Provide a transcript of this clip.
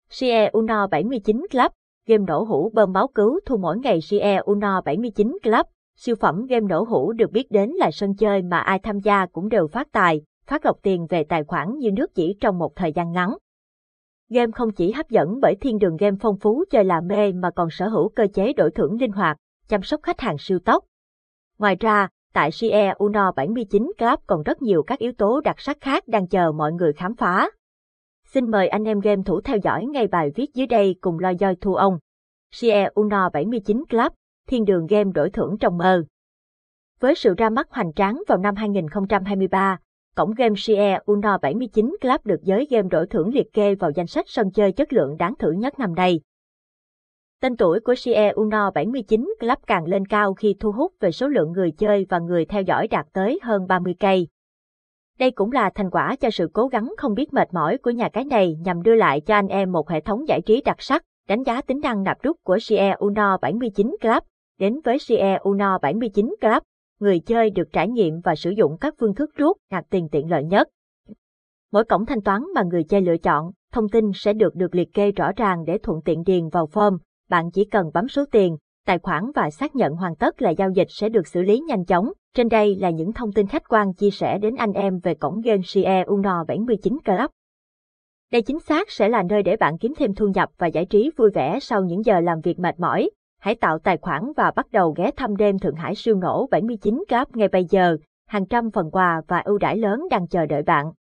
CE Uno 79 Club, game nổ hũ bơm máu cứu thù mỗi ngày. CE Uno 79 Club, siêu phẩm game nổ hũ được biết đến là sân chơi mà ai tham gia cũng đều phát tài, phát lộc tiền về tài khoản như nước chỉ trong một thời gian ngắn. Game không chỉ hấp dẫn bởi thiên đường game phong phú chơi là mê mà còn sở hữu cơ chế đổi thưởng linh hoạt, chăm sóc khách hàng siêu tốc. Ngoài ra, tại CE Uno 79 Club còn rất nhiều các yếu tố đặc sắc khác đang chờ mọi người khám phá. Xin mời anh em game thủ theo dõi ngay bài viết dưới đây cùng lo doi thu ông. CE Uno 79 Club, thiên đường game đổi thưởng trong mơ. Với sự ra mắt hoành tráng vào năm 2023, cổng game CE Uno 79 Club được giới game đổi thưởng liệt kê vào danh sách sân chơi chất lượng đáng thử nhất năm nay. Tên tuổi của CE Uno 79 Club càng lên cao khi thu hút về số lượng người chơi và người theo dõi đạt tới hơn 30k. Đây cũng là thành quả cho sự cố gắng không biết mệt mỏi của nhà cái này nhằm đưa lại cho anh em một hệ thống giải trí đặc sắc, đánh giá tính năng nạp rút của CE Uno 79 Club. Đến với CE Uno 79 Club, người chơi được trải nghiệm và sử dụng các phương thức rút, nạp tiền tiện lợi nhất. Mỗi cổng thanh toán mà người chơi lựa chọn, thông tin sẽ được liệt kê rõ ràng để thuận tiện điền vào form. Bạn chỉ cần bấm số tiền, tài khoản và xác nhận hoàn tất là giao dịch sẽ được xử lý nhanh chóng. Trên đây là những thông tin khách quan chia sẻ đến anh em về cổng game CE Uno 79 Club. Đây chính xác sẽ là nơi để bạn kiếm thêm thu nhập và giải trí vui vẻ sau những giờ làm việc mệt mỏi. Hãy tạo tài khoản và bắt đầu ghé thăm đêm Thượng Hải siêu nổ 79 Club ngay bây giờ. Hàng trăm phần quà và ưu đãi lớn đang chờ đợi bạn.